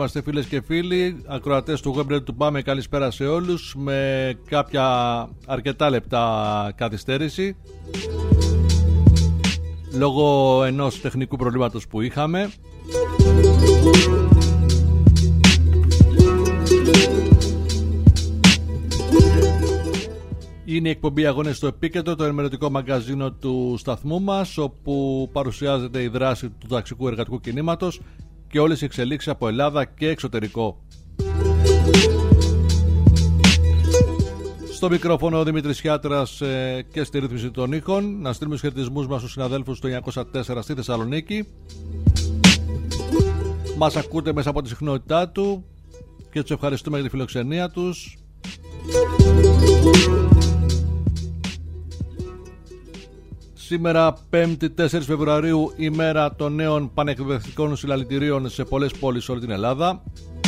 είμαστε, φίλες και φίλοι, ακροατές του Web Radio του Πάμε. Καλησπέρα σε όλους. Με κάποια αρκετά λεπτά καθυστέρηση λόγω ενός τεχνικού προβλήματος που είχαμε. Είναι η εκπομπή Αγώνες στο Επίκεντρο, το ενημερωτικό μαγκαζίνο του σταθμού μας, όπου παρουσιάζεται η δράση του ταξικού εργατικού κινήματος και όλες οι εξελίξεις από Ελλάδα και εξωτερικό. Στο μικρόφωνο ο Δημήτρης Χιάτρας και στη ρύθμιση των ήχων. Να στείλουμε χαιρετισμούς μας στους συναδέλφους του 904 στη Θεσσαλονίκη. Μας ακούτε μέσα από τη συχνότητά του και τους ευχαριστούμε για τη φιλοξενία τους. Σήμερα 5η 4 Φεβρουαρίου, ημέρα των νέων πανεκπαιδευτικών συλλαλητηρίων σε πολλές πόλεις σε όλη την Ελλάδα.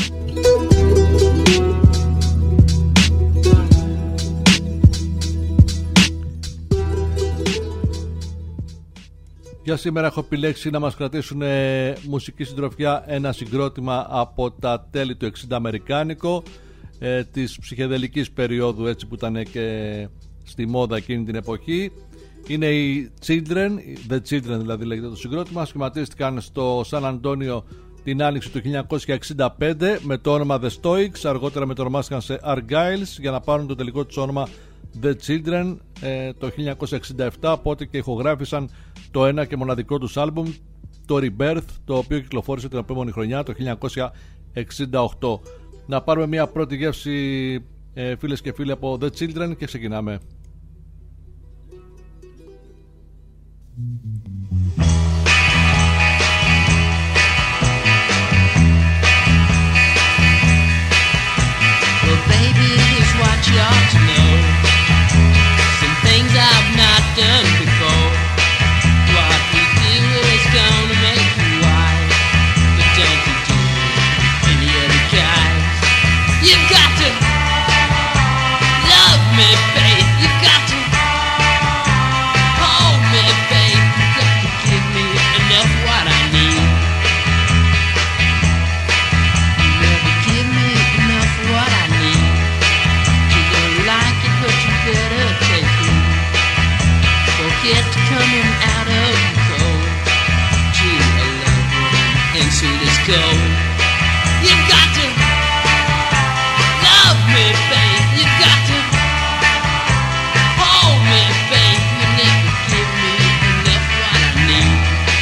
Για σήμερα έχω επιλέξει να μας κρατήσουν μουσική συντροφιά ένα συγκρότημα από τα τέλη του 60 αμερικάνικο, της ψυχεδελικής περίοδου, έτσι που ήταν και στη μόδα εκείνη την εποχή. Είναι οι Children, The Children δηλαδή λέγεται το συγκρότημα. Σχηματίστηκαν στο Σαν Αντώνιο την άνοιξη του 1965 με το όνομα The Stoics. Αργότερα μετονομάστηκαν σε Argyles για να πάρουν το τελικό τους όνομα The Children το 1967, οπότε και ηχογράφησαν το ένα και μοναδικό τους άλμπουμ, το Rebirth, το οποίο κυκλοφόρησε την επόμενη χρονιά, το 1968. Να πάρουμε μια πρώτη γεύση, φίλες και φίλοι, από The Children και ξεκινάμε. Well, baby, here's what you ought to know. Some things I've not done before. What we do is gonna make you wise, but don't you do any other guys. You've got to love me, babe. You've got to hold me, babe. You've got to give me enough what I need. You never give me enough what I need. You're gonna like it, but you better take it. Forget coming out of the cold. Gee, I love one and sweet as gold. You've got to love me, babe. You've got to hold me, babe. You never give me enough what I need.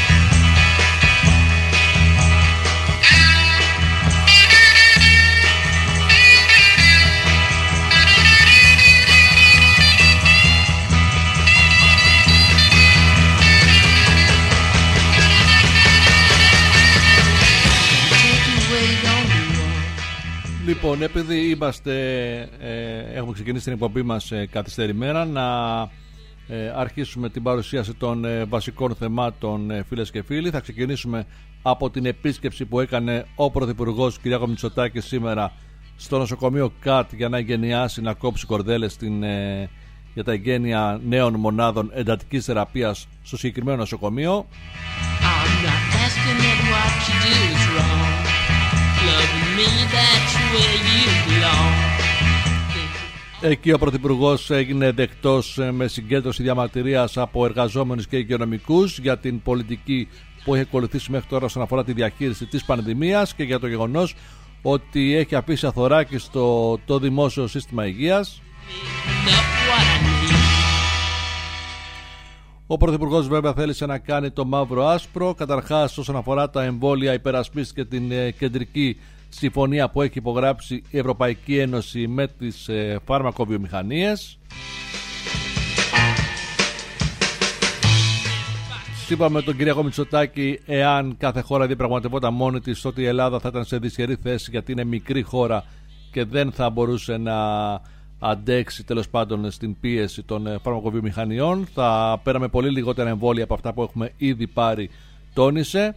Λοιπόν, επειδή έχουμε ξεκινήσει την εκπομπή μας καθυστερημένα, να αρχίσουμε την παρουσίαση των βασικών θεμάτων, φίλες και φίλοι. Θα ξεκινήσουμε από την επίσκεψη που έκανε ο Πρωθυπουργός Κυριάκος Μητσοτάκης σήμερα στο νοσοκομείο ΚΑΤ για να εγγενιάσει, να κόψει κορδέλες για τα εγγένεια νέων μονάδων εντατικής θεραπείας στο συγκεκριμένο νοσοκομείο. Εκεί ο Πρωθυπουργός έγινε δεκτός με συγκέντρωση διαμαρτυρίας από εργαζόμενους και υγειονομικούς για την πολιτική που έχει ακολουθήσει μέχρι τώρα όσον αφορά τη διαχείριση της πανδημίας και για το γεγονός ότι έχει αφήσει αθωράκι το δημόσιο σύστημα υγείας. Ο Πρωθυπουργός βέβαια θέλησε να κάνει το μαύρο άσπρο. Καταρχάς, όσον αφορά τα εμβόλια, υπερασπίστηκε την κεντρική συμφωνία που έχει υπογράψει η Ευρωπαϊκή Ένωση με τις φάρμακοβιομηχανίες. Είπαμε τον Κυριάκο Μητσοτάκη, εάν κάθε χώρα διαπραγματευόταν μόνη της, ότι η Ελλάδα θα ήταν σε δυσχερή θέση, γιατί είναι μικρή χώρα και δεν θα μπορούσε να αντέξει τέλος πάντων στην πίεση των φαρμακοβιομηχανιών. Θα πέραμε πολύ λιγότερα εμβόλια από αυτά που έχουμε ήδη πάρει, τόνισε,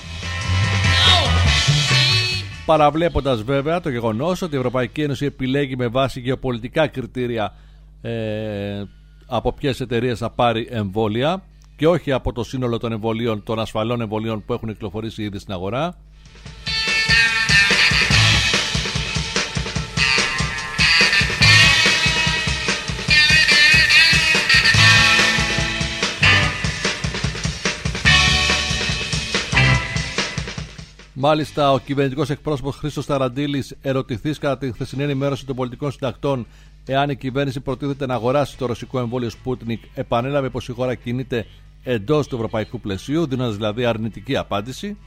παραβλέποντας βέβαια το γεγονός ότι η Ευρωπαϊκή Ένωση επιλέγει με βάση γεωπολιτικά κριτήρια από ποιες εταιρείες θα πάρει εμβόλια και όχι από το σύνολο των εμβολίων, των ασφαλών εμβολίων που έχουν κυκλοφορήσει ήδη στην αγορά. Μάλιστα, ο κυβερνητικός εκπρόσωπος Χρήστος Ταραντήλης, ερωτηθής κατά τη χθεσινή ενημέρωση των πολιτικών συντακτών εάν η κυβέρνηση προτίθεται να αγοράσει το ρωσικό εμβόλιο Sputnik, επανέλαβε πως η χώρα κινείται εντός του ευρωπαϊκού πλαισίου, δίνοντας δηλαδή αρνητική απάντηση.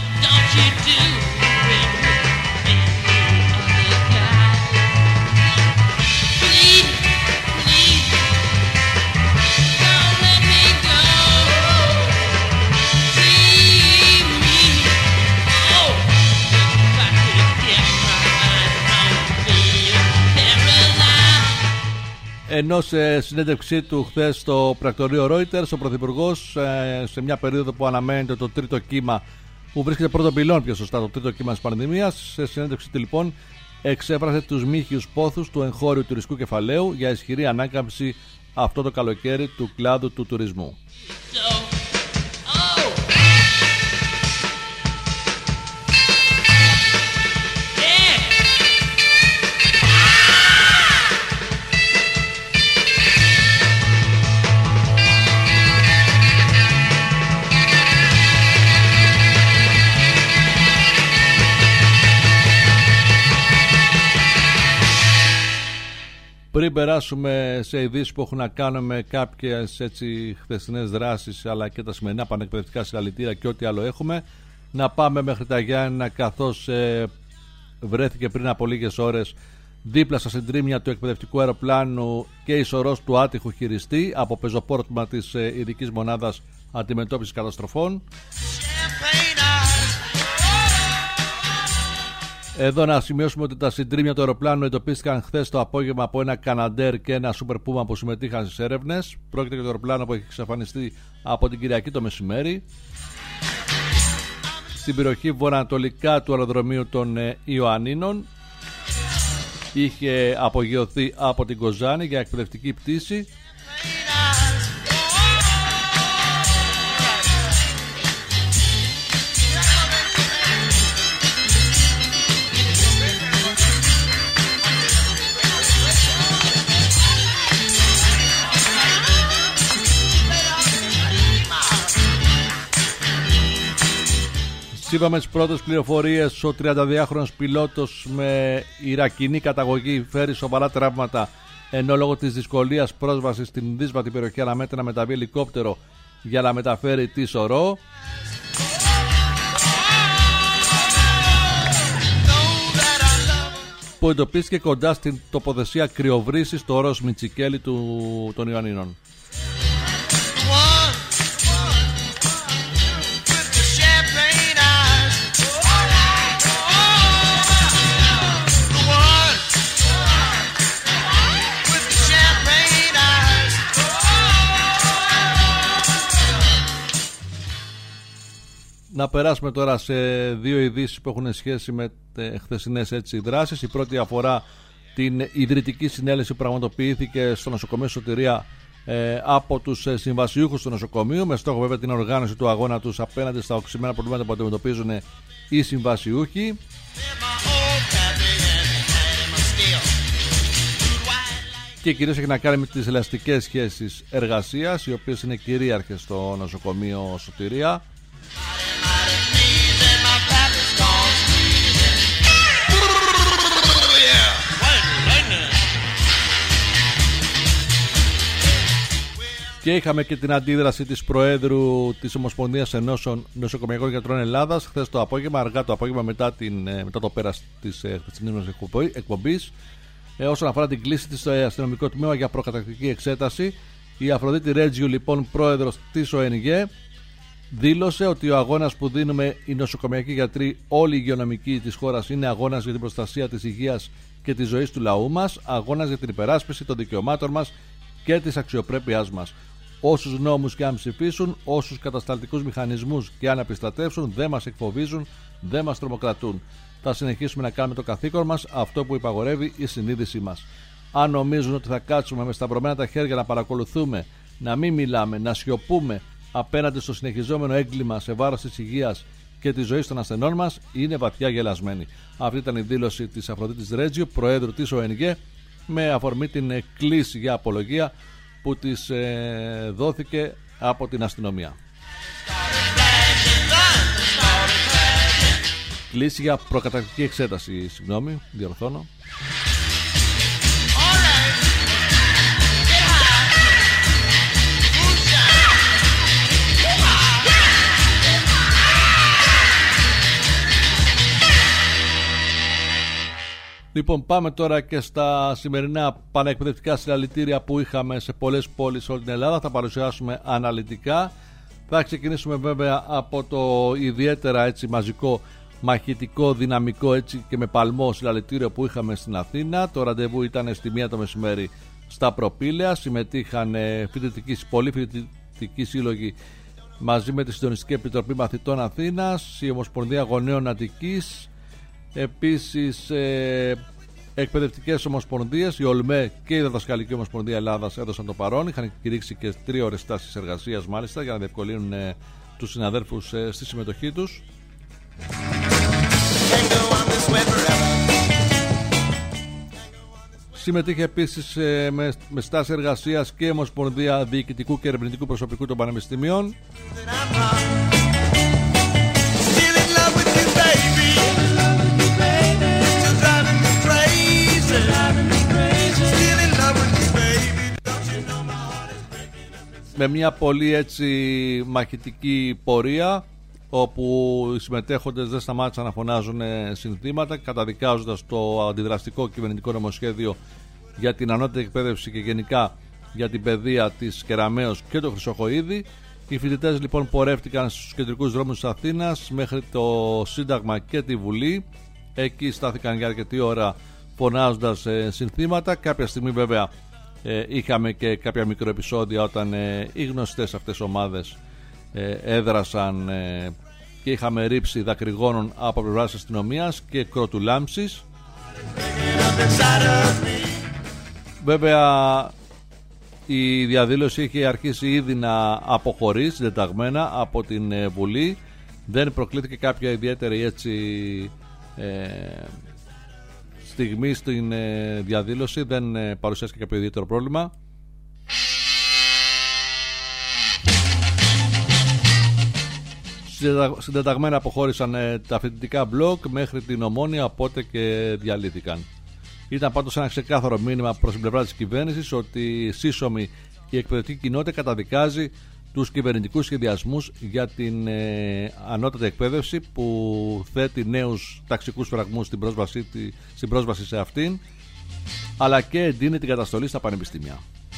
Ενώ σε συνέντευξή του χθες στο πρακτορείο Reuters, ο Πρωθυπουργός, σε μια περίοδο που αναμένεται το τρίτο κύμα, που βρίσκεται πρώτο πυλών πιο σωστά, το τρίτο κύμα της πανδημίας, σε συνέντευξή του λοιπόν εξέφρασε τους μύχιους πόθους του εγχώριου τουριστικού κεφαλαίου για ισχυρή ανάκαμψη αυτό το καλοκαίρι του κλάδου του τουρισμού. Πριν περάσουμε σε ειδήσεις που έχουν να κάνουν με κάποιες έτσι χθεσινές δράσεις, αλλά και τα σημερινά πανεκπαιδευτικά συλλαλητήρια και ό,τι άλλο έχουμε, να πάμε μέχρι τα Γιάννηνα, καθώς βρέθηκε πριν από λίγες ώρες δίπλα στα συντρίμμια του εκπαιδευτικού αεροπλάνου και η σωρός του άτυχου χειριστή από πεζοπόρτημα της ειδικής μονάδας αντιμετώπισης καταστροφών. Εδώ να σημειώσουμε ότι τα συντρίμμια του αεροπλάνου εντοπίστηκαν χθες το απόγευμα από ένα Καναντέρ και ένα Super Puma που συμμετείχαν στις έρευνες. Πρόκειται για το αεροπλάνο που έχει εξαφανιστεί από την Κυριακή το μεσημέρι στην περιοχή βορειοανατολικά του αεροδρομίου των Ιωαννίνων. Είχε απογειωθεί από την Κοζάνη για εκπαιδευτική πτήση. Είπαμε τις πρώτες πληροφορίες, ο 32χρονος πιλότος με Ιρακινή καταγωγή φέρει σοβαρά τραύματα, ενώ λόγω της δυσκολίας πρόσβασης στην δύσβατη περιοχή αναμένεται να μεταβεί ελικόπτερο για να μεταφέρει τη σωρό. Που εντοπίστηκε κοντά στην τοποθεσία κρυοβρύσης στο όρος Μιτσικέλη των Ιωαννίνων. Να περάσουμε τώρα σε δύο ειδήσεις που έχουν σχέση με χθεσινές έτσι δράσεις. Η πρώτη αφορά την ιδρυτική συνέλευση που πραγματοποιήθηκε στο νοσοκομείο Σωτηρία από τους συμβασιούχους του νοσοκομείου, με στόχο βέβαια την οργάνωση του αγώνα τους απέναντι στα οξυμένα προβλήματα που αντιμετωπίζουν οι συμβασιούχοι. Και κυρίως έχει να κάνει με τις ελαστικές σχέσεις εργασίας, οι οποίες είναι κυρίαρχες στο νοσοκομείο Σωτηρία. Και είχαμε και την αντίδραση της Προέδρου της Ομοσπονδίας Ενώσεων Νοσοκομιακών Γιατρών Ελλάδας χθες το απόγευμα, αργά το απόγευμα, μετά το πέρας της χθεσινής μας εκπομπής, όσον αφορά την κλίση της στο αστυνομικό τμήμα για προκαταρκτική εξέταση. Η Αφροδίτη Ρέτζιου, λοιπόν, πρόεδρος της ΟΕΝΓΕ, δήλωσε ότι ο αγώνας που δίνουμε οι νοσοκομιακοί γιατροί, όλοι οι υγειονομικοί της χώρας, είναι αγώνας για την προστασία της υγείας και της ζωής του λαού μας, αγώνας για την υπεράσπιση των δικαιωμάτων μας και της αξιοπρέπειάς μας. Όσους νόμους και αν ψηφίσουν, όσους κατασταλτικούς μηχανισμούς και αν επιστρατεύσουν, δεν μας εκφοβίζουν, δεν μας τρομοκρατούν. Θα συνεχίσουμε να κάνουμε το καθήκον μας, αυτό που υπαγορεύει η συνείδησή μας. Αν νομίζουν ότι θα κάτσουμε με σταυρωμένα τα χέρια να παρακολουθούμε, να μην μιλάμε, να σιωπούμε απέναντι στο συνεχιζόμενο έγκλημα σε βάρος της υγείας και της ζωής των ασθενών μας, είναι βαθιά γελασμένοι. Αυτή ήταν η δήλωση της Αφροδίτης Ρέτζιου, Προέδρου της ΟΕΝΓΕ, με αφορμή την κλήση για απολογία που της δόθηκε από την αστυνομία. κλείσει για προκαταρκτική εξέταση. Συγγνώμη, διορθώνω. Λοιπόν, πάμε τώρα και στα σημερινά πανεκπαιδευτικά συλλαλητήρια που είχαμε σε πολλές πόλεις σε όλη την Ελλάδα. Θα παρουσιάσουμε αναλυτικά. Θα ξεκινήσουμε βέβαια από το ιδιαίτερα έτσι μαζικό, μαχητικό, δυναμικό έτσι και με παλμό συλλαλητήριο που είχαμε στην Αθήνα. Το ραντεβού ήταν στη 1 το μεσημέρι στα Προπήλαια. Συμμετείχαν πολλοί φοιτητικοί σύλλογοι μαζί με τη Συντονιστική Επιτροπή Μαθητών Αθήνας, η Ομοσπονδία Γονέων Αττικής. Επίσης εκπαιδευτικές ομοσπονδίες, η ΟΛΜΕ και η Διδασκαλική Ομοσπονδία Ελλάδας έδωσαν το παρόν. Είχαν κηρύξει και 3 ώρες τάσεις εργασίας μάλιστα για να διευκολύνουν τους συναδέλφους στη συμμετοχή τους. Συμμετείχε επίσης με στάση εργασίας και η Ομοσπονδία Διοικητικού και Ερευνητικού Προσωπικού των Πανεπιστημίων. Με μια πολύ έτσι μαχητική πορεία, όπου οι συμμετέχοντες δεν σταμάτησαν να φωνάζουν συνθήματα, καταδικάζοντας το αντιδραστικό κυβερνητικό νομοσχέδιο για την ανώτερη εκπαίδευση και γενικά για την παιδεία της Κεραμέως και το Χρυσοχοΐδη. Οι φοιτητές λοιπόν πορεύτηκαν στους κεντρικούς δρόμους της Αθήνας μέχρι το Σύνταγμα και τη Βουλή. Εκεί στάθηκαν για αρκετή ώρα φωνάζοντας συνθήματα. Κάποια στιγμή βέβαια είχαμε και κάποια μικροεπισόδια όταν οι γνωστές αυτές ομάδες έδρασαν και είχαμε ρήψη δακρυγόνων από πλευράς αστυνομίας και κροτουλάμψεις. Βέβαια η διαδήλωση είχε αρχίσει ήδη να αποχωρεί συντεταγμένα από την Βουλή. Δεν προκλήθηκε κάποια ιδιαίτερη έτσι στιγμή στην διαδήλωση, δεν παρουσιάστηκε κάποιο ιδιαίτερο πρόβλημα. Συντεταγμένα αποχώρησαν τα φοιτητικά μπλοκ μέχρι την Ομόνοια, οπότε και διαλύθηκαν. Ήταν πάντως ένα ξεκάθαρο μήνυμα προς την πλευρά της κυβέρνησης ότι σύσσωμη η εκπαιδευτική κοινότητα καταδικάζει τους κυβερνητικούς σχεδιασμούς για την ανώτατη εκπαίδευση που θέτει νέους ταξικούς φραγμούς στην πρόσβαση σε αυτήν, αλλά και εντείνει την καταστολή στα πανεπιστήμια.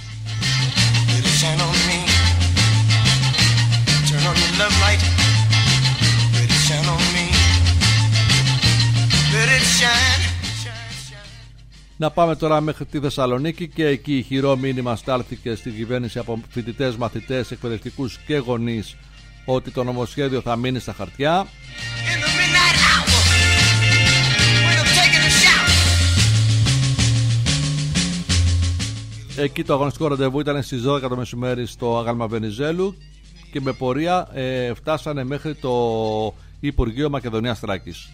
Να πάμε τώρα μέχρι τη Θεσσαλονίκη και εκεί ηχηρό μήνυμα στάλθηκε στην κυβέρνηση από φοιτητές, μαθητές, εκπαιδευτικούς και γονείς ότι το νομοσχέδιο θα μείνει στα χαρτιά. Εκεί το αγωνιστικό ραντεβού ήταν στις 12 το μεσημέρι στο Άγαλμα Βενιζέλου και με πορεία φτάσανε μέχρι το Υπουργείο Μακεδονίας Θράκης.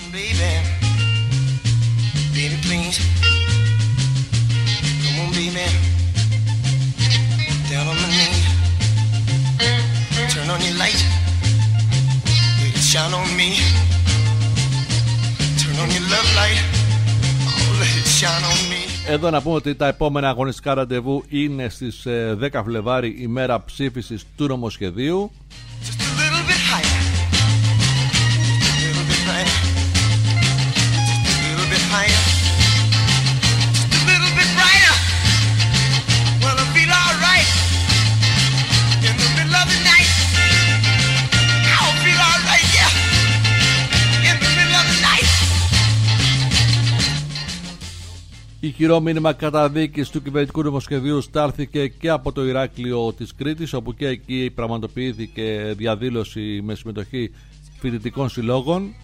Εδώ να πούμε ότι τα επόμενα αγωνιστικά ραντεβού είναι στις 10 Φλεβάρι, ημέρα ψήφισης του νομοσχεδίου. Ηχηρό μήνυμα καταδίκης του κυβερνητικού νομοσχεδίου στάλθηκε και από το Ηράκλειο της Κρήτης, όπου και εκεί πραγματοποιήθηκε διαδήλωση με συμμετοχή φοιτητικών συλλόγων.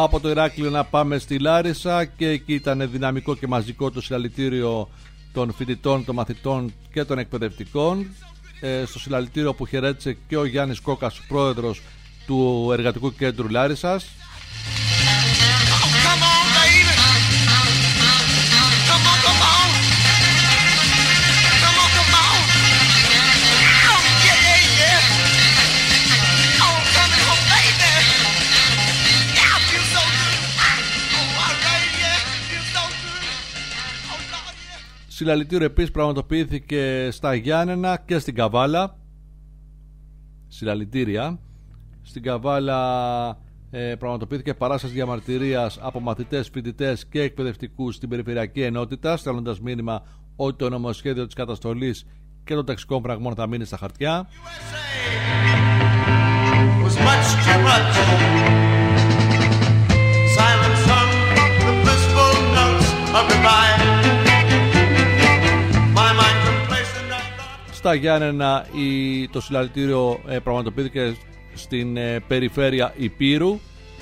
Από το Ηράκλειο να πάμε στη Λάρισα και εκεί ήταν δυναμικό και μαζικό το συλλαλητήριο των φοιτητών, των μαθητών και των εκπαιδευτικών. Στο συλλαλητήριο που χαιρέτησε και ο Γιάννης Κόκας, πρόεδρος του Εργατικού Κέντρου Λάρισσας. Συλλαλητήριο επίσης πραγματοποιήθηκε στα Γιάννενα και στην Καβάλα. Συλλαλητήρια. Στην Καβάλα πραγματοποιήθηκε παράσταση διαμαρτυρίας από μαθητές, φοιτητές και εκπαιδευτικούς στην Περιφερειακή Ενότητα, στέλνοντας μήνυμα ότι το νομοσχέδιο της καταστολής και των ταξικών φραγμών θα μείνει στα χαρτιά. Στα Γιάννενα το συλλαλητήριο πραγματοποιήθηκε στην περιφέρεια Ηπείρου.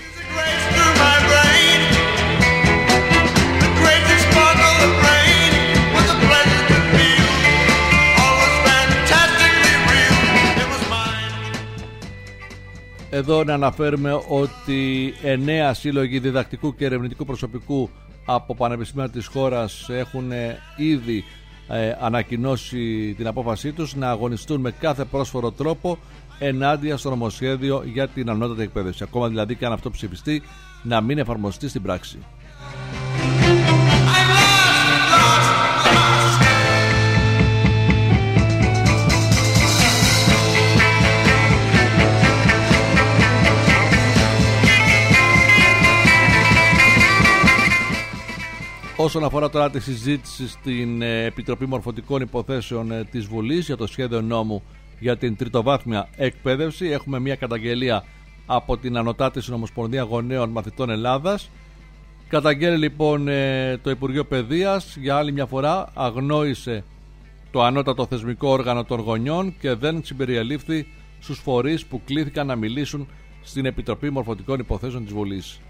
Εδώ να αναφέρουμε ότι 9 σύλλογοι διδακτικού και ερευνητικού προσωπικού από πανεπιστήμια της χώρας έχουν ήδη ανακοινώσει την απόφασή τους να αγωνιστούν με κάθε πρόσφορο τρόπο ενάντια στο νομοσχέδιο για την ανώτατη εκπαίδευση. Ακόμα δηλαδή και αν αυτό ψηφιστεί να μην εφαρμοστεί στην πράξη. Όσον αφορά τώρα τη συζήτηση στην Επιτροπή Μορφωτικών Υποθέσεων της Βουλής για το σχέδιο νόμου για την τριτοβάθμια εκπαίδευση, έχουμε μια καταγγελία από την Ανωτάτη Συνομοσπονδία Γονέων Μαθητών Ελλάδας. Καταγγέλει λοιπόν το Υπουργείο Παιδείας, για άλλη μια φορά αγνόησε το ανώτατο θεσμικό όργανο των γονιών και δεν συμπεριελήφθη στους φορείς που κλήθηκαν να μιλήσουν στην Επιτροπή Μορφωτικών Υποθέσεων της Βουλής.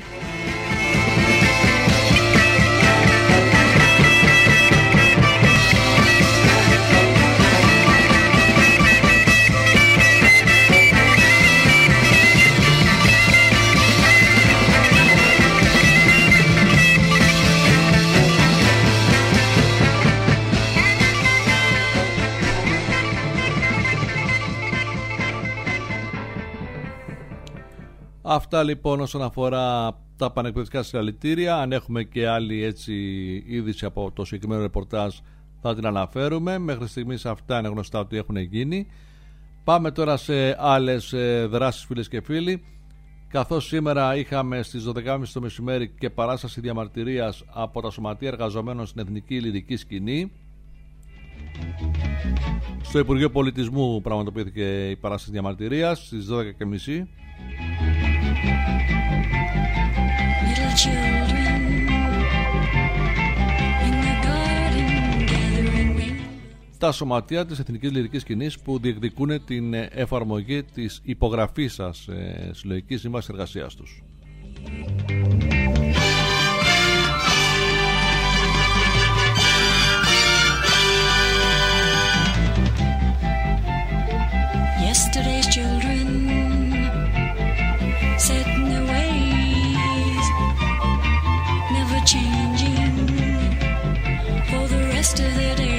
Αυτά λοιπόν όσον αφορά τα πανεκπαιδευτικά συλλαλητήρια. Αν έχουμε και άλλη έτσι είδηση από το συγκεκριμένο ρεπορτάζ θα την αναφέρουμε. Μέχρι στιγμής αυτά είναι γνωστά ότι έχουν γίνει. Πάμε τώρα σε άλλες δράσεις, φίλες και φίλοι. Καθώς σήμερα είχαμε στις 12.30 το μεσημέρι και παράσταση διαμαρτυρίας από τα Σωματεία Εργαζομένων στην Εθνική Λυρική Σκηνή, στο Υπουργείο Πολιτισμού πραγματοποιήθηκε η παράσταση διαμαρτυρίας στις 12.30. Τα σωματεία της Εθνικής Λυρικής Σκηνής που διεκδικούν την εφαρμογή της υπογραφής σας συλλογική σύμβαση εργασίας τους. Yesterday's children set in their ways, never changing for the rest of their days.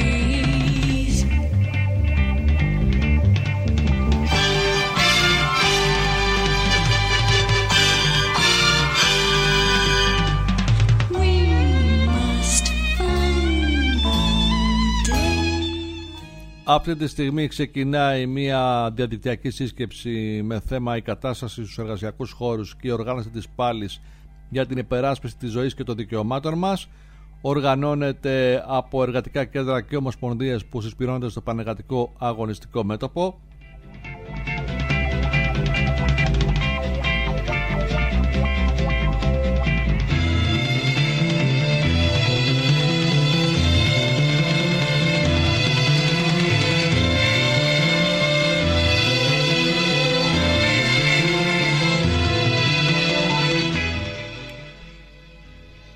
We must find one day. Αυτή τη στιγμή ξεκινάει μια διαδικτυακή σύσκεψη με θέμα η κατάσταση στους εργασιακούς χώρους και η οργάνωση της πάλης για την υπεράσπιση της ζωής και των δικαιωμάτων μας. Οργανώνεται από εργατικά κέντρα και ομοσπονδίες που συσπηρώνονται στο πανεργατικό αγωνιστικό μέτωπο.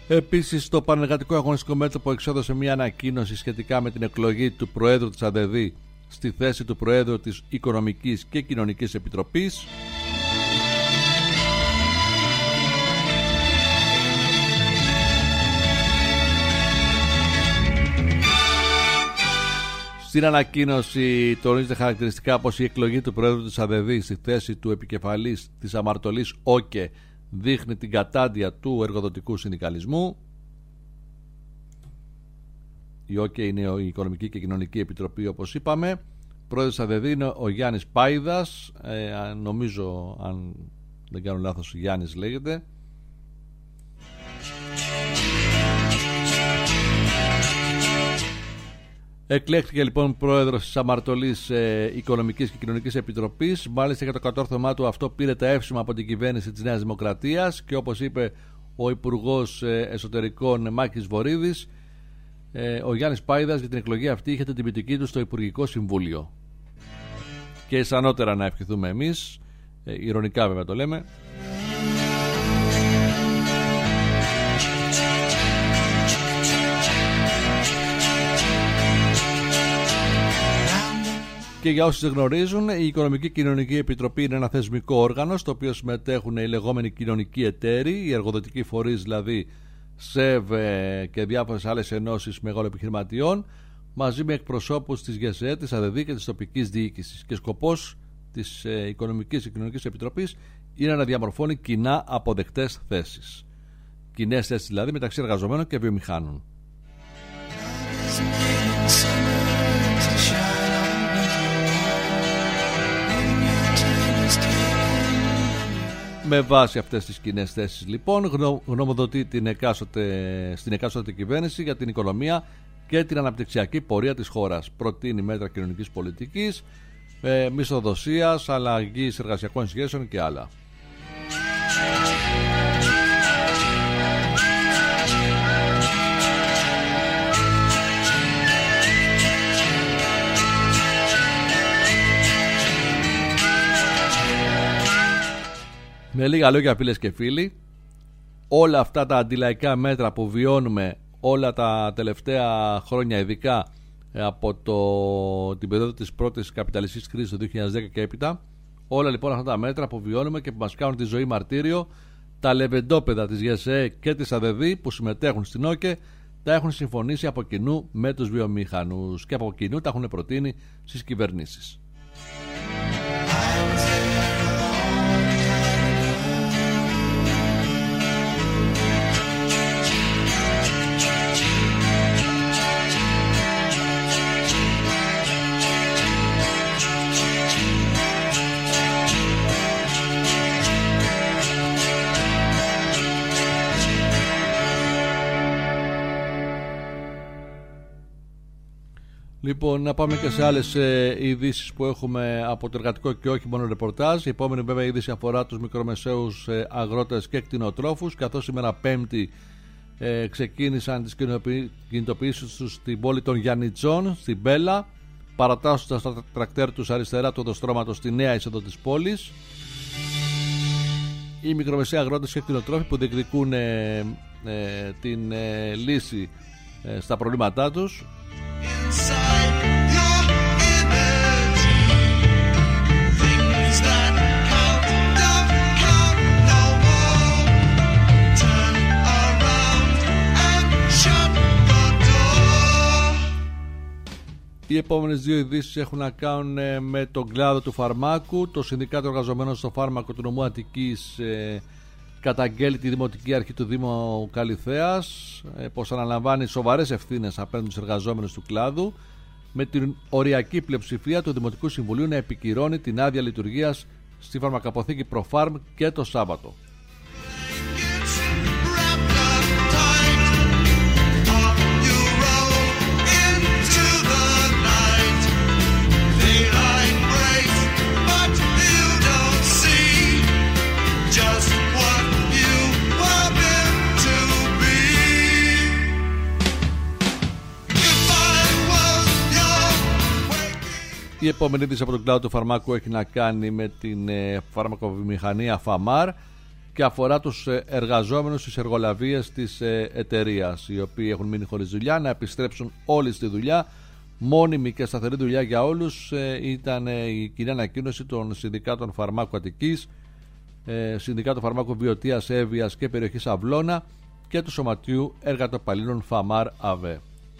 Επίσης, το Πανεργατικό Αγωνιστικό Μέτωπο εξέδωσε μια ανακοίνωση σχετικά με την εκλογή του Προέδρου της ΑΔΔ στη θέση του Προέδρου της Οικονομικής και Κοινωνικής Επιτροπής. Στην ανακοίνωση τονίζεται χαρακτηριστικά πως η εκλογή του Προέδρου της ΑΔΔ στη θέση του επικεφαλής της αμαρτωλής ΟΚΕ δείχνει την κατάντια του εργοδοτικού συνδικαλισμού. Η ΟΚΕ είναι η Οικονομική και Κοινωνική Επιτροπή, όπως είπαμε. Πρόεδρος της ΑΔΔ είναι ο Γιάννης Πάιδας, νομίζω, αν δεν κάνω λάθος, Γιάννης λέγεται. Εκλέχθηκε λοιπόν πρόεδρος της αμαρτωλής Οικονομικής και Κοινωνικής Επιτροπής. Μάλιστα για το κατόρθωμά του αυτό πήρε τα εύσημα από την κυβέρνηση της Νέας Δημοκρατίας και όπως είπε ο Υπουργός Εσωτερικών Μάκης Βορίδης, ο Γιάννης Πάιδας για την εκλογή αυτή είχε την τιμητική του στο Υπουργικό Συμβούλιο. Και ισανότερα να ευχηθούμε εμείς, ειρωνικά βέβαια το λέμε. Και για όσοι δεν γνωρίζουν, η Οικονομική και Κοινωνική Επιτροπή είναι ένα θεσμικό όργανο στο οποίο συμμετέχουν οι λεγόμενοι κοινωνικοί εταίροι, οι εργοδοτικοί φορείς δηλαδή ΣΕΒ και διάφορες άλλες ενώσεις μεγάλων επιχειρηματιών, μαζί με εκπροσώπους της ΓΕΣΕ, της ΑΔΔ και της τοπικής διοίκησης. Και σκοπός της Οικονομικής και Κοινωνικής Επιτροπής είναι να διαμορφώνει κοινά αποδεκτές θέσεις. Κοινές θέσεις δηλαδή μεταξύ εργαζομένων και βιομηχάνων. Με βάση αυτές τις κοινές θέσεις λοιπόν γνωμοδοτεί στην εκάστοτε κυβέρνηση για την οικονομία και την αναπτυξιακή πορεία της χώρας. Προτείνει μέτρα κοινωνικής πολιτικής, μισθοδοσίας, αλλαγής εργασιακών σχέσεων και άλλα. Με λίγα λόγια, φίλες και φίλοι, όλα αυτά τα αντιλαϊκά μέτρα που βιώνουμε όλα τα τελευταία χρόνια, ειδικά από την περίοδο της πρώτης καπιταλιστικής κρίσης το 2010 και έπειτα, όλα λοιπόν αυτά τα μέτρα που βιώνουμε και που μας κάνουν τη ζωή μαρτύριο, τα λεβεντόπεδα της ΓΕΣΕ και της ΑΔΔ που συμμετέχουν στην ΟΚΕ τα έχουν συμφωνήσει από κοινού με τους βιομηχανούς και από κοινού τα έχουν προτείνει στις κυβερνήσεις. Λοιπόν, να πάμε και σε άλλες ειδήσεις που έχουμε από το εργατικό και όχι μόνο ρεπορτάζ. Η επόμενη βέβαια είδηση αφορά τους μικρομεσαίους αγρότες και κτηνοτρόφους, καθώς σήμερα Πέμπτη ξεκίνησαν τις κινητοποιήσεις τους στην πόλη των Γιαννιτσών, στην Μπέλα, παρατάσσοντας τα τρακτέρ τους αριστερά του οδοστρώματος στη νέα είσοδο της πόλης. Οι μικρομεσαίοι αγρότες και κτηνοτρόφοι που διεκδικούν την λύση στα προβλήματά τους. Οι επόμενες δύο ειδήσεις έχουν να κάνουν με τον κλάδο του φαρμάκου. Το Συνδικάτο Εργαζομένων στο Φάρμακο του νομού Αττικής καταγγέλει τη Δημοτική Αρχή του Δήμου Καλιθέας πως αναλαμβάνει σοβαρές ευθύνες απέναντι στους εργαζόμενους του κλάδου, με την οριακή πλειοψηφία του Δημοτικού Συμβουλίου να επικυρώνει την άδεια λειτουργίας στη φαρμακαποθήκη Προφάρμ και το Σάββατο. Η επόμενη είδηση από τον κλάδο του φαρμάκου έχει να κάνει με την φαρμακοβιομηχανία Φαμάρ. και αφορά τους εργαζόμενους στις εργολαβίες της εταιρείας, οι οποίοι έχουν μείνει χωρίς δουλειά, να επιστρέψουν όλοι στη δουλειά. Μόνιμη και σταθερή δουλειά για όλους ήταν η κοινή ανακοίνωση των Συνδικάτων Φαρμάκου Αττικής, Συνδικάτου Φαρμάκου Βιωτίας, Εύβοιας και περιοχής Αυλώνα και του Σωματείου Εργατοπαλλήλων Φαμάρ ΑΒΕ.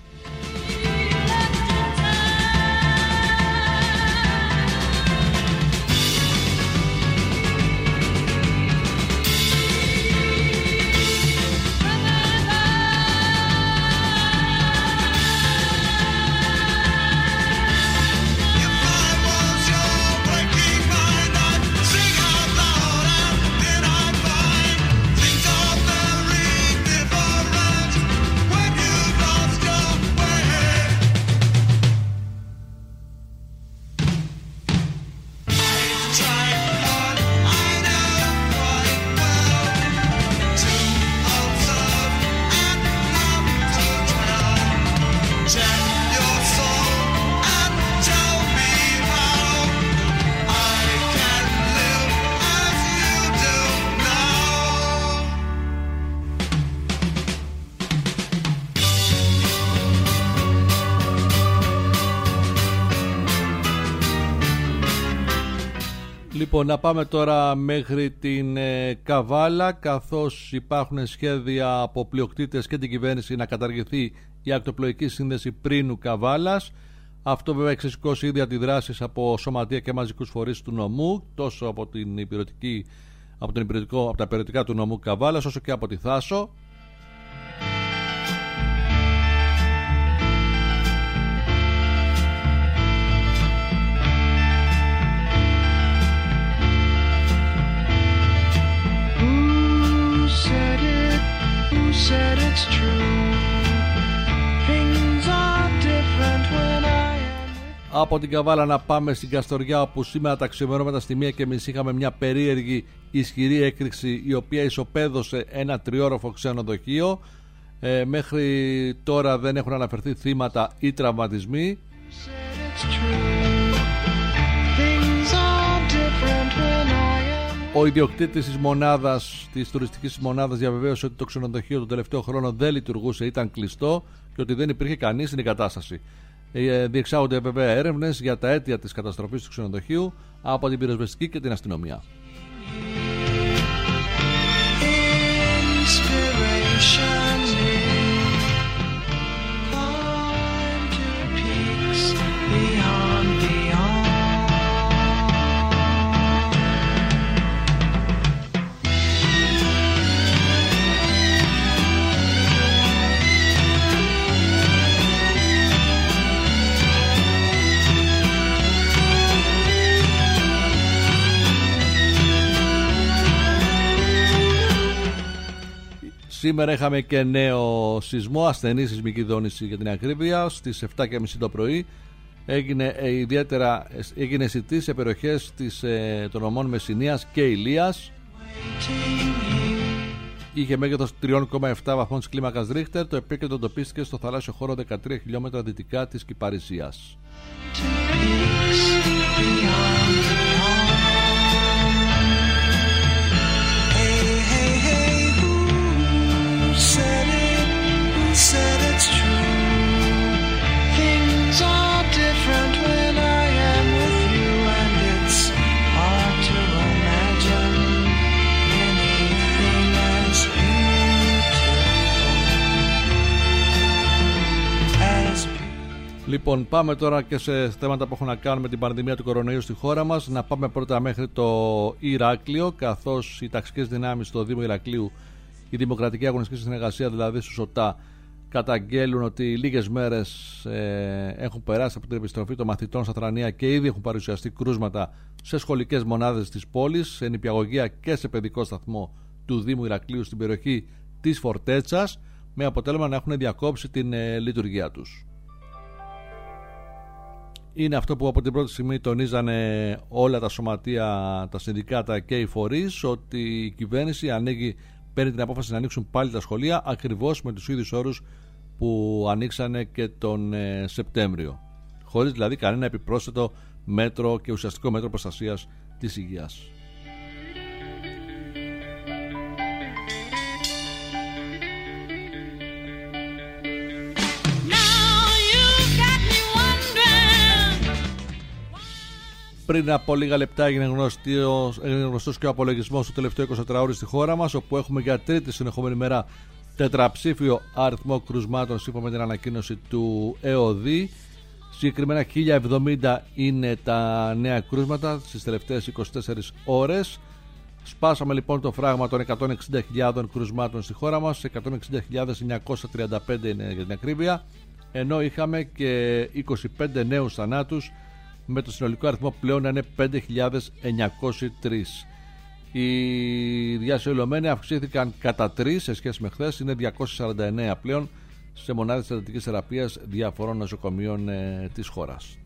Λοιπόν, να πάμε τώρα μέχρι την Καβάλα, καθώς υπάρχουν σχέδια από πλειοκτήτες και την κυβέρνηση να καταργηθεί η ακτοπλοϊκή σύνδεση Πρίνου Καβάλας. Αυτό βέβαια έχει ξεσηκώσει ήδη αντιδράσεις από σωματεία και μαζικούς φορείς του νομού, τόσο από τα περιοτικά του νομού Καβάλας, όσο και από τη Θάσο. Από την Καβάλα να πάμε στην Καστοριά, όπου σήμερα τα ξημερώματα στη 1:30 είχαμε μια περίεργη ισχυρή έκρηξη, η οποία ισοπαίδωσε ένα 3όροφο ξενοδοχείο. Μέχρι τώρα δεν έχουν αναφερθεί θύματα ή τραυματισμοί. Ο ιδιοκτήτης της τουριστικής μονάδας διαβεβαίωσε ότι το ξενοδοχείο τον τελευταίο χρόνο δεν λειτουργούσε, ήταν κλειστό και ότι δεν υπήρχε κανείς στην εγκατάσταση. Διεξάγονται βέβαια έρευνες για τα αίτια της καταστροφής του ξενοδοχείου από την πυροσβεστική και την αστυνομία. Σήμερα είχαμε και νέο σεισμό, ασθενή σεισμική δόνηση για την ακρίβεια, στις 7:30 το πρωί. Έγινε αισθητή σε περιοχές των νομών Μεσσηνίας και Ηλίας. Είχε μέγεθος 3,7 βαθμών της κλίμακας Ρίχτερ. Το επίκεντρο εντοπίστηκε στο θαλάσσιο χώρο 13 χιλιόμετρα δυτικά της Κυπαρισίας. Said it's true. Things are different when I am with you, and it's hard to imagine anything as beautiful. Λοιπόν, πάμε τώρα και σε θέματα που έχουν να κάνουν με την πανδημία του κορονοϊού στη χώρα μας. Να πάμε πρώτα μέχρι το Ηράκλειο, καθώς οι ταξικές δυνάμεις στο Δήμο Ηρακλείου, η Δημοκρατική Αγωνιστική Συνεργασία, δηλαδή στους ΟΤΑ, καταγγέλουν ότι λίγες μέρες έχουν περάσει από την επιστροφή των μαθητών στα Θρανία και ήδη έχουν παρουσιαστεί κρούσματα σε σχολικές μονάδες της πόλης, σε νηπιαγωγεία και σε παιδικό σταθμό του Δήμου Ηρακλείου στην περιοχή της Φορτέτσας, με αποτέλεσμα να έχουν διακόψει την λειτουργία τους. Είναι αυτό που από την πρώτη στιγμή τονίζανε όλα τα σωματεία, τα συνδικάτα και οι φορείς, ότι η κυβέρνηση παίρνει την απόφαση να ανοίξουν πάλι τα σχολεία ακριβώς με τους ίδιους όρους που ανοίξανε και τον Σεπτέμβριο, χωρίς δηλαδή κανένα επιπρόσθετο μέτρο και ουσιαστικό μέτρο προστασίας της υγείας. Πριν από λίγα λεπτά έγινε γνωστός και ο απολογισμός του τελευταίου 24ωρου στη χώρα μας, όπου έχουμε για τρίτη συνεχόμενη μέρα τετραψήφιο αριθμό κρουσμάτων σύμφωνα με την ανακοίνωση του ΕΟΔΗ. Συγκεκριμένα 1070 είναι τα νέα κρούσματα στις τελευταίες 24 ώρες. Σπάσαμε λοιπόν το φράγμα των 160.000 κρουσμάτων στη χώρα μας, 160.935 είναι για την ακρίβεια, ενώ είχαμε και 25 νέους θανάτους, με το συνολικό αριθμό πλέον να είναι 5.903. Οι διασωλωμένοι αυξήθηκαν κατά 3 σε σχέση με χθες, είναι 249 πλέον σε μονάδες εντατικής θεραπείας διαφορών νοσοκομείων της χώρας.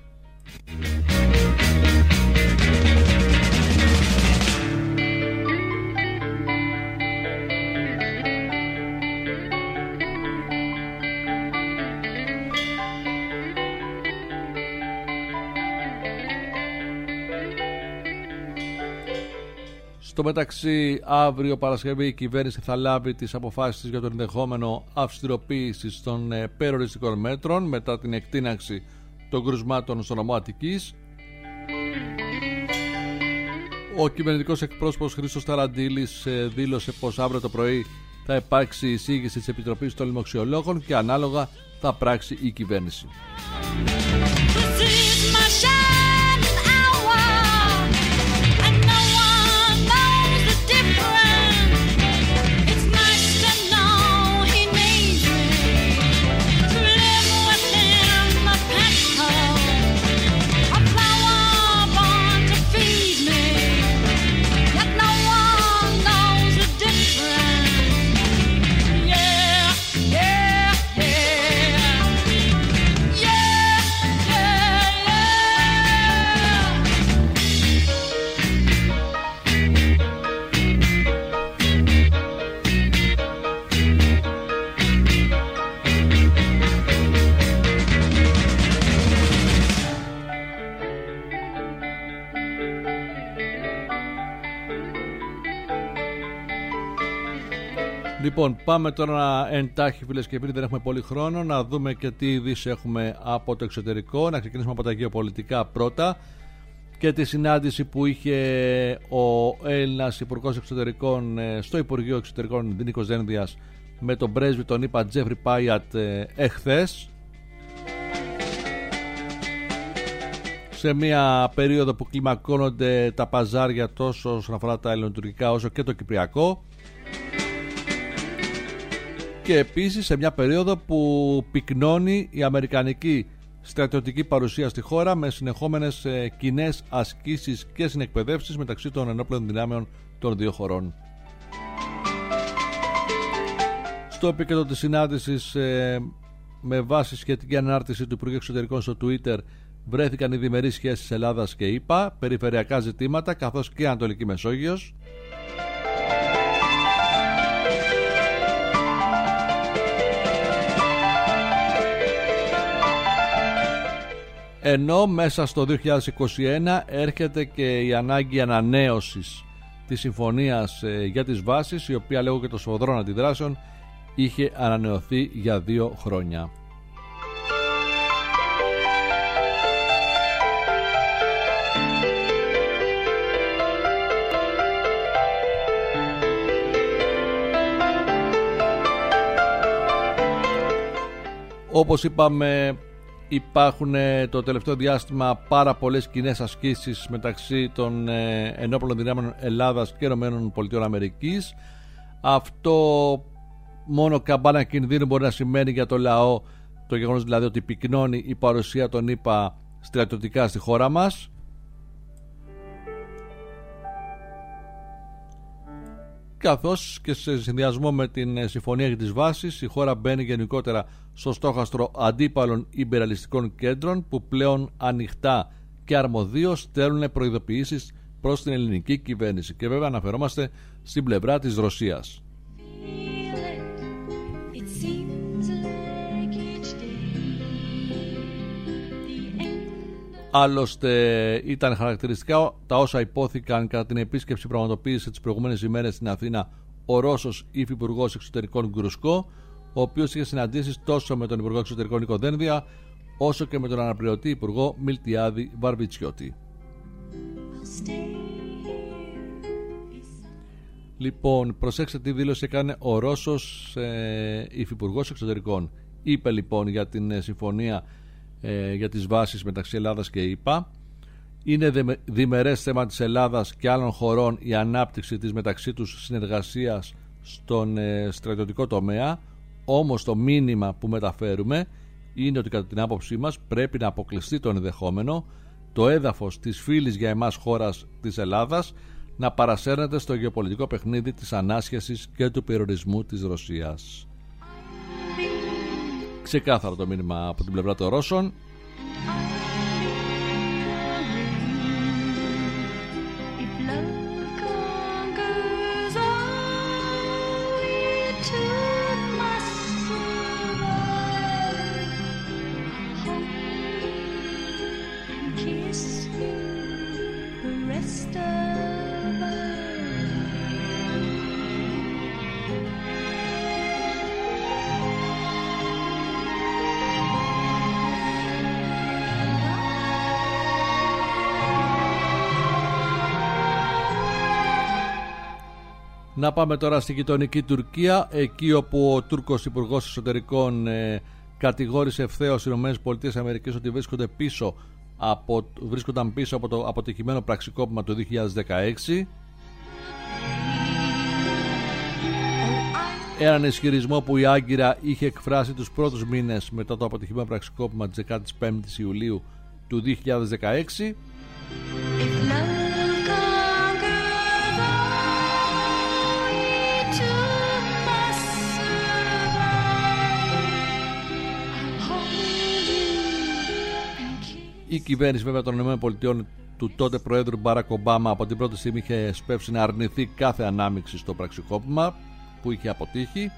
Στο μεταξύ, αύριο Παρασκευή η κυβέρνηση θα λάβει τις αποφάσεις της για το ενδεχόμενο αυστηροποίησης των περιοριστικών μέτρων μετά την εκτείναξη των κρουσμάτων στο νομό Αττικής. Ο κυβερνητικός εκπρόσωπος Χρήστος Ταραντήλης δήλωσε πως αύριο το πρωί θα υπάρξει εισήγηση της Επιτροπής των Λοιμοξιολόγων και ανάλογα θα πράξει η κυβέρνηση. Λοιπόν, πάμε τώρα εντάχει, φίλες και φίλοι, δεν έχουμε πολύ χρόνο, να δούμε και τι ειδήσεις έχουμε από το εξωτερικό. Να ξεκινήσουμε από τα γεωπολιτικά πρώτα και τη συνάντηση που είχε ο Έλληνας Υπουργός Εξωτερικών στο Υπουργείο Εξωτερικών Νίκος Δένδιας με τον πρέσβη τον ΗΠΑ Τζέφρι Πάιατ εχθές, σε μια περίοδο που κλιμακώνονται τα παζάρια τόσο όσον αφορά τα ελληνοτουρκικά όσο και το κυπριακό, και επίσης σε μια περίοδο που πυκνώνει η αμερικανική στρατιωτική παρουσία στη χώρα με συνεχόμενες κοινές ασκήσεις και συνεκπαιδεύσεις μεταξύ των ενόπλων δυνάμεων των δύο χωρών. Στο επίκεντρο της συνάντησης, με βάση σχετική ανάρτηση του Υπουργείου Εξωτερικών στο Twitter, βρέθηκαν οι διμερείς σχέσεις Ελλάδας και ΗΠΑ, περιφερειακά ζητήματα καθώς και Ανατολική Μεσόγειος. Ενώ μέσα στο 2021 έρχεται και η ανάγκη ανανέωσης της συμφωνίας για τις βάσεις, η οποία λόγω και των σφοδρών αντιδράσεων είχε ανανεωθεί για 2 χρόνια. Όπως είπαμε, υπάρχουν το τελευταίο διάστημα πάρα πολλές κοινές ασκήσεις μεταξύ των ενόπλων δυνάμεων Ελλάδας και ΗΠΑ. Αυτό μόνο καμπάνα κινδύνου μπορεί να σημαίνει για το λαό, το γεγονός δηλαδή ότι πυκνώνει η παρουσία των ΗΠΑ στρατιωτικά στη χώρα μας. Καθώς και σε συνδυασμό με την συμφωνία για τις βάσεις, η χώρα μπαίνει γενικότερα στο στόχαστρο αντίπαλων ιμπεραλιστικών κέντρων που πλέον ανοιχτά και αρμοδίως στέλνουν προειδοποιήσεις προς την ελληνική κυβέρνηση. Και βέβαια αναφερόμαστε στην πλευρά της Ρωσίας. Άλλωστε ήταν χαρακτηριστικά τα όσα υπόθηκαν κατά την επίσκεψη που πραγματοποίησε τις προηγούμενες ημέρες στην Αθήνα ο Ρώσος υφυπουργός εξωτερικών Γκρουσκό, ο οποίος είχε συναντήσεις τόσο με τον Υπουργό Εξωτερικών Νίκο Δένδια όσο και με τον αναπληρωτή Υπουργό Μιλτιάδη Βαρβιτσιώτη. Λοιπόν, προσέξτε τι δήλωση έκανε ο Ρώσος υφυπουργός εξωτερικών. Είπε λοιπόν για την συμφωνία για τις βάσεις μεταξύ Ελλάδας και ΗΠΑ. Είναι διμερές θέμα της Ελλάδας και άλλων χωρών η ανάπτυξη της μεταξύ τους συνεργασίας στον στρατιωτικό τομέα. Όμως το μήνυμα που μεταφέρουμε είναι ότι κατά την άποψή μας πρέπει να αποκλειστεί το ενδεχόμενο το έδαφος της φίλης για εμάς χώρας της Ελλάδας να παρασέρνεται στο γεωπολιτικό παιχνίδι της ανάσχεσης και του περιορισμού της Ρωσίας. Ξεκάθαρο το μήνυμα από την πλευρά των Ρώσων. Να πάμε τώρα στη γειτονική Τουρκία, εκεί όπου ο Τούρκος Υπουργός Εσωτερικών κατηγόρησε ευθέως οι ΗΠΑ ότι βρίσκονταν πίσω από το αποτυχημένο πραξικόπημα του 2016. Έναν ισχυρισμό που η Άγκυρα είχε εκφράσει τους πρώτους μήνες μετά το αποτυχημένο πραξικόπημα της 15ης Ιουλίου του 2016. Η κυβέρνηση βέβαια των ΗΠΑ του τότε Προέδρου Μπαράκ Ομπάμα από την πρώτη στιγμή είχε σπεύσει να αρνηθεί κάθε ανάμειξη στο πραξικόπημα που είχε αποτύχει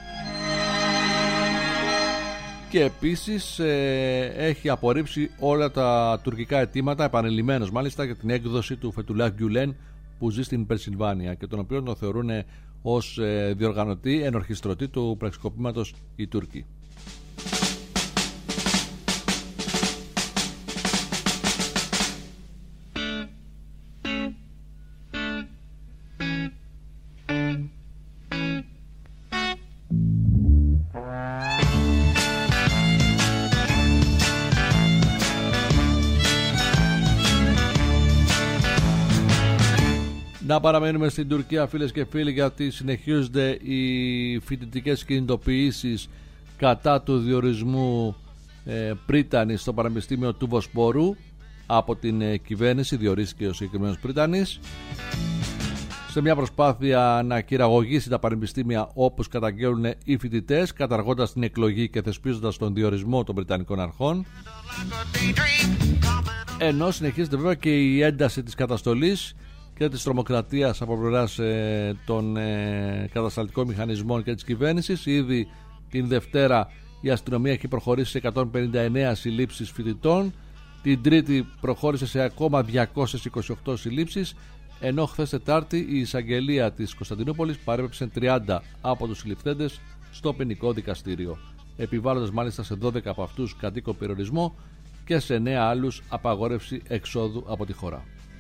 και επίσης έχει απορρίψει όλα τα τουρκικά αιτήματα, επανειλημμένως μάλιστα, για την έκδοση του Φετουλάχ Γκιουλέν που ζει στην Περσιλβάνια και τον οποίο τον θεωρούν ως διοργανωτή, ενορχιστρωτή του πραξικοπήματος οι Τούρκοι. Να παραμένουμε στην Τουρκία, φίλες και φίλοι, γιατί συνεχίζονται οι φοιτητικές κινητοποιήσεις κατά του διορισμού πρίτανης στο Πανεπιστήμιο του Βοσπόρου από την κυβέρνηση. Διορίστηκε ο συγκεκριμένος πρίτανης σε μια προσπάθεια να χειραγωγήσει τα πανεπιστήμια, όπως καταγγέλνουν οι φοιτητές, καταργώντας την εκλογή και θεσπίζοντας τον διορισμό των Βρετανικών αρχών. Ενώ συνεχίζεται βέβαια και η ένταση της καταστολής και της τρομοκρατίας από πλευράς των κατασταλτικών μηχανισμών και της κυβέρνησης. Ήδη την Δευτέρα η αστυνομία έχει προχωρήσει σε 159 συλλήψεις φοιτητών. Την Τρίτη προχώρησε σε ακόμα 228 συλλήψεις, ενώ χθες Τετάρτη η εισαγγελία της Κωνσταντινούπολης παρέπεψε 30 από τους συλληφθέντες στο ποινικό δικαστήριο, επιβάλλοντας μάλιστα σε 12 από αυτούς κατοίκο περιορισμό και σε 9 άλλους απαγόρευση εξόδου από τη χώρα.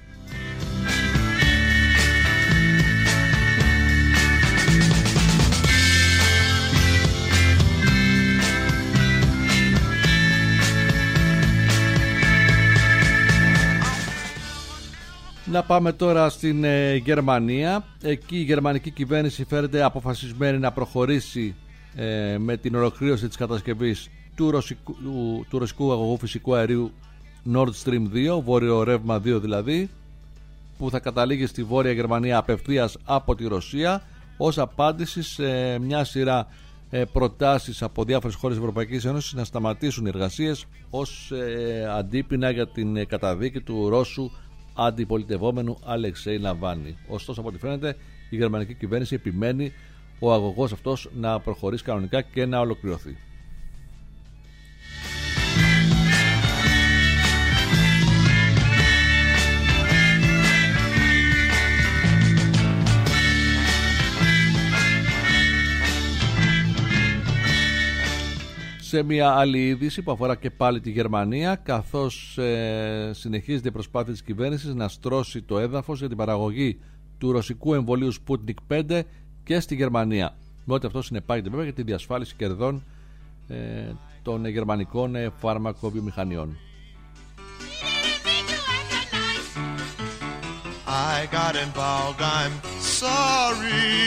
Να πάμε τώρα στην Γερμανία. Εκεί η γερμανική κυβέρνηση φαίνεται αποφασισμένη να προχωρήσει με την ολοκλήρωση της κατασκευής του ρωσικού αγωγού φυσικού αερίου Nord Stream 2, βόρειο ρεύμα 2 δηλαδή, που θα καταλήγει στη Βόρεια Γερμανία απευθείας από τη Ρωσία, ως απάντηση σε μια σειρά προτάσεις από διάφορες χώρες της Ευρωπαϊκής Ένωσης να σταματήσουν οι εργασίες ως αντίπεινα για την καταδίκη του Ρώσου αντιπολιτευόμενου Αλεξέη Ναβάλνη. Ωστόσο, από ό,τι φαίνεται, η γερμανική κυβέρνηση επιμένει ο αγωγός αυτός να προχωρήσει κανονικά και να ολοκληρωθεί. Σε μια άλλη είδηση που αφορά και πάλι τη Γερμανία, καθώς συνεχίζεται η προσπάθεια της κυβέρνησης να στρώσει το έδαφος για την παραγωγή του ρωσικού εμβολίου Sputnik 5 και στη Γερμανία, με ό,τι αυτό συνεπάγεται βέβαια για τη διασφάλιση κερδών των γερμανικών φαρμακοβιομηχανιών. I got involved, I'm sorry.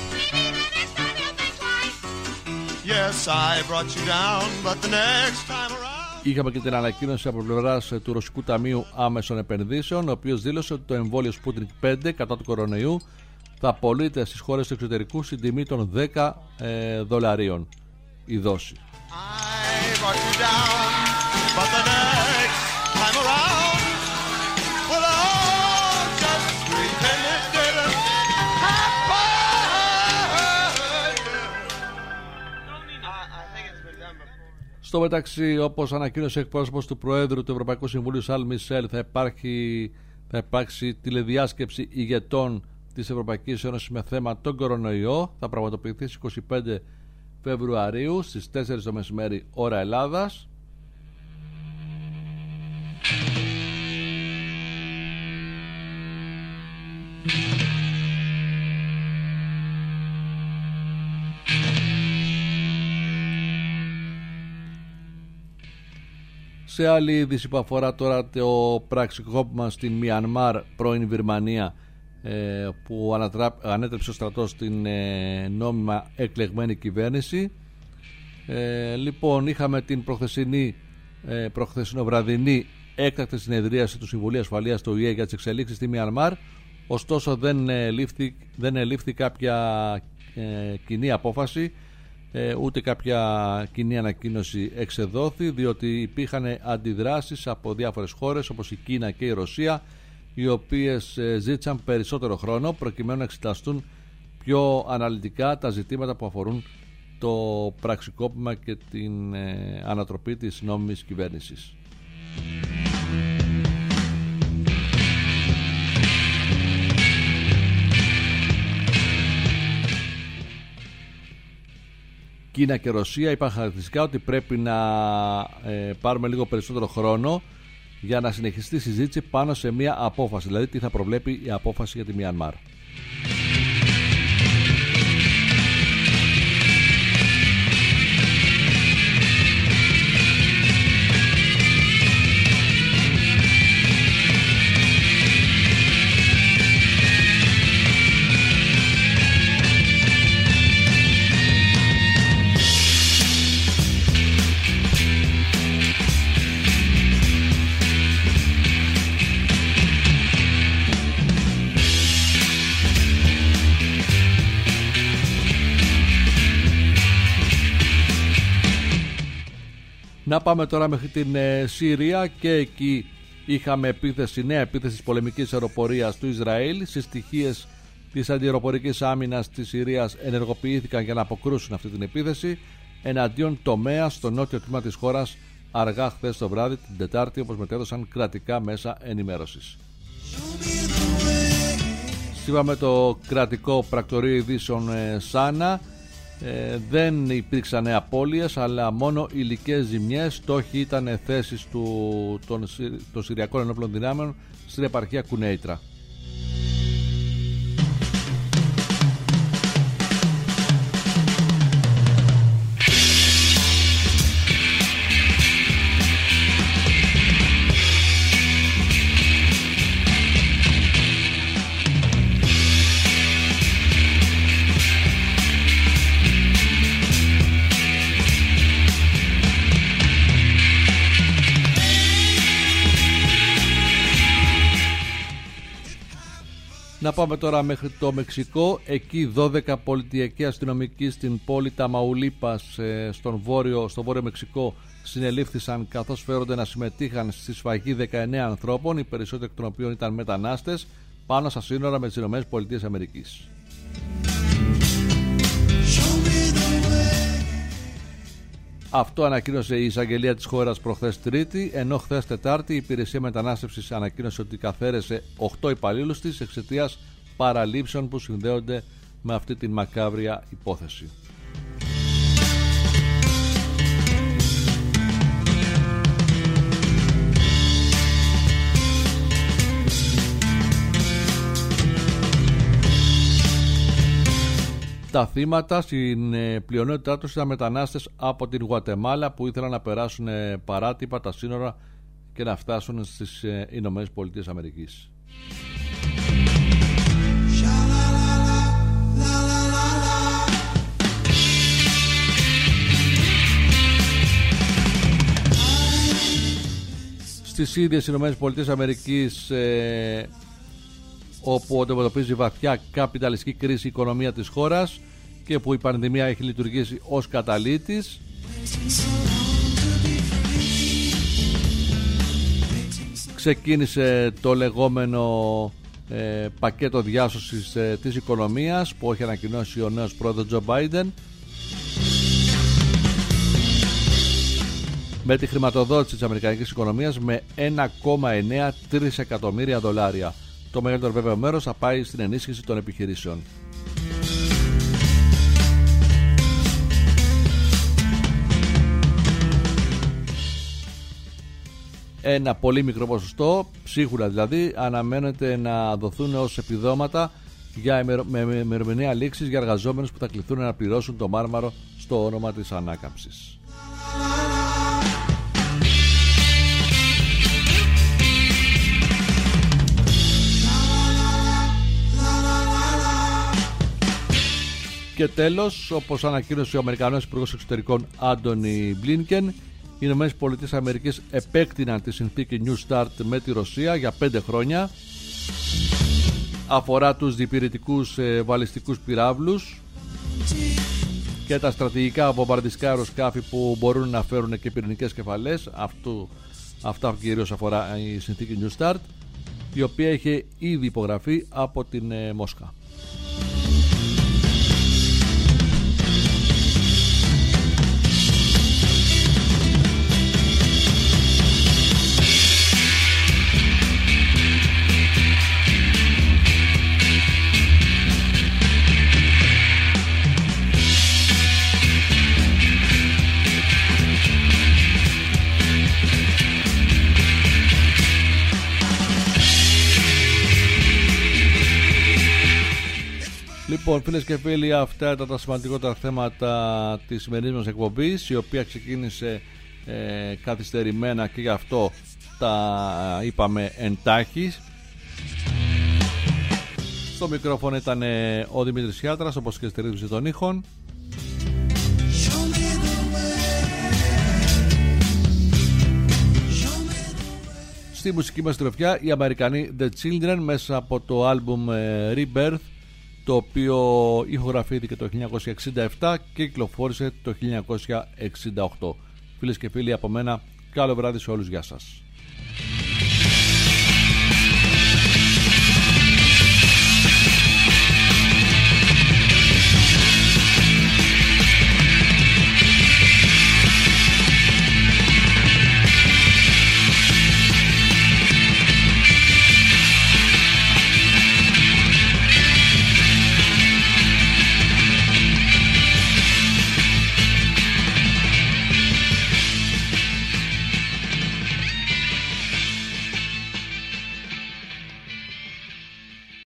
Yes, I brought you down, but the next time around. Είχαμε και την ανακοίνωση από πλευράς του Ρωσικού Ταμείου Άμεσων Επενδύσεων, ο οποίος δήλωσε ότι το εμβόλιο Sputnik 5 κατά του κορονοϊού θα πωλείται στις χώρες του εξωτερικού στην τιμή των $10 η δόση. I brought you down, but the next time around, well, all just pretend it didn't happen. I think it's been done before. Στο μεταξύ, όπως ανακοίνωσε ο εκπρόσωπος του Προέδρου του Ευρωπαϊκού Συμβουλίου Σαρλ Μισελ, θα υπάρξει τηλεδιάσκεψη ηγετών της Ευρωπαϊκής Ένωσης με θέμα τον κορονοϊό. Θα πραγματοποιηθεί στις 25 Φεβρουαρίου στις 4 το μεσημέρι ώρα Ελλάδας. Σε άλλη είδηση που αφορά τώρα το πραξικόπημα στην Μιανμάρ, πρώην Βυρμανία, που ανέτρεψε ο στρατός στην νόμιμα εκλεγμένη κυβέρνηση. Λοιπόν, είχαμε την προχθεσινοβραδινή έκτακτη συνεδρίαση του Συμβουλίου Ασφαλείας του ΟΗΕ για τις εξελίξεις στη Μιανμάρ. Ωστόσο δεν ελήφθη κάποια κοινή απόφαση, ούτε κάποια κοινή ανακοίνωση εξεδόθη, διότι υπήρχαν αντιδράσεις από διάφορες χώρες όπως η Κίνα και η Ρωσία, οι οποίες ζήτησαν περισσότερο χρόνο προκειμένου να εξεταστούν πιο αναλυτικά τα ζητήματα που αφορούν το πραξικόπημα και την ανατροπή της νόμιμης κυβέρνησης. Κίνα και Ρωσία είπαν χαρακτηριστικά ότι πρέπει να πάρουμε λίγο περισσότερο χρόνο για να συνεχιστεί η συζήτηση πάνω σε μια απόφαση, δηλαδή τι θα προβλέπει η απόφαση για τη Μιανμάρ. Να πάμε τώρα μέχρι την Συρία, και εκεί είχαμε νέα επίθεση της πολεμικής αεροπορίας του Ισραήλ. Στις στοιχείες της αντιαεροπορικής άμυνας της Συρίας ενεργοποιήθηκαν για να αποκρούσουν αυτή την επίθεση εναντίον τομέα στο νότιο τμήμα της χώρας αργά χθες το βράδυ, την Τετάρτη, όπως μετέδωσαν κρατικά μέσα ενημέρωσης. Σύμφωνα με το κρατικό πρακτορείο ειδήσεων ΣΑΝΑ, δεν υπήρξαν απώλειες, αλλά μόνο υλικές ζημιές. Στόχοι ήταν θέσεις των Συριακών Ενόπλων Δυνάμεων στην επαρχία Κουνέιτρα. Να πάμε τώρα μέχρι το Μεξικό. Εκεί 12 πολιτιακοί αστυνομικοί στην πόλη Ταμαουλίπας στο βόρειο Μεξικό συνελήφθησαν, καθώς φέρονται να συμμετείχαν στη σφαγή 19 ανθρώπων, οι περισσότεροι εκ των οποίων ήταν μετανάστες, πάνω στα σύνορα με τις ΗΠΑ. Αυτό ανακοίνωσε η εισαγγελία της χώρας προχθές Τρίτη, ενώ χθες Τετάρτη η Υπηρεσία Μετανάστευσης ανακοίνωσε ότι καθαίρεσε 8 υπαλλήλους της εξαιτίας παραλήψεων που συνδέονται με αυτή την μακάβρια υπόθεση. Τα θύματα στην πλειονότητά τους ήταν μετανάστες από την Γουατεμάλα που ήθελαν να περάσουν παράτυπα τα σύνορα και να φτάσουν στις Ηνωμένες Πολιτείες Αμερικής. Στις ίδιες Ηνωμένες Πολιτείες Αμερικής, όπου αντιμετωπίζει βαθιά καπιταλιστική κρίση η οικονομία της χώρας και που η πανδημία έχει λειτουργήσει ως καταλύτης, ξεκίνησε το λεγόμενο πακέτο διάσωσης της οικονομίας που έχει ανακοινώσει ο νέος πρόεδρος Τζο Μπάιντεν, με τη χρηματοδότηση της αμερικανικής οικονομίας με 1,9 τρισεκατομμύρια δολάρια. Το μεγαλύτερο βέβαιο μέρος θα πάει στην ενίσχυση των επιχειρήσεων. Ένα πολύ μικρό ποσοστό, ψίχουλα δηλαδή, αναμένεται να δοθούν ως επιδόματα με ημερομηνία λήξης για εργαζόμενους που θα κληθούν να πληρώσουν το μάρμαρο στο όνομα της ανάκαμψης. Και τέλος, όπως ανακοίνωσε ο Αμερικανός Υπουργός Εξωτερικών Άντονι Μπλίνκεν, οι Ηνωμένες Πολιτείες Αμερικής επέκτηναν τη συνθήκη New Start με τη Ρωσία για 5 χρόνια. Αφορά τους διπηρετικούς βαλιστικούς πυράβλους και τα στρατηγικά βομβαρδιστικά αεροσκάφη που μπορούν να φέρουν και πυρηνικές κεφαλές. Αυτά κυρίως αφορά η συνθήκη New Start, η οποία είχε ήδη υπογραφεί από την Μόσχα. Λοιπόν, φίλες και φίλοι, αυτά ήταν τα σημαντικότερα θέματα της σημερινής μας εκπομπής, η οποία ξεκίνησε καθυστερημένα και γι' αυτό τα είπαμε εντάχεις. Στο μικρόφωνο ήταν ο Δημήτρης Χιάτρας, όπως και στη ρύθμιση των ήχων. Στη μουσική μας τροφιά οι Αμερικανοί The Children μέσα από το άλμπουμ Rebirth, το οποίο ηχογραφήθηκε το 1967 και κυκλοφόρησε το 1968. Φίλες και φίλοι, από μένα καλό βράδυ σε όλους, γεια σας.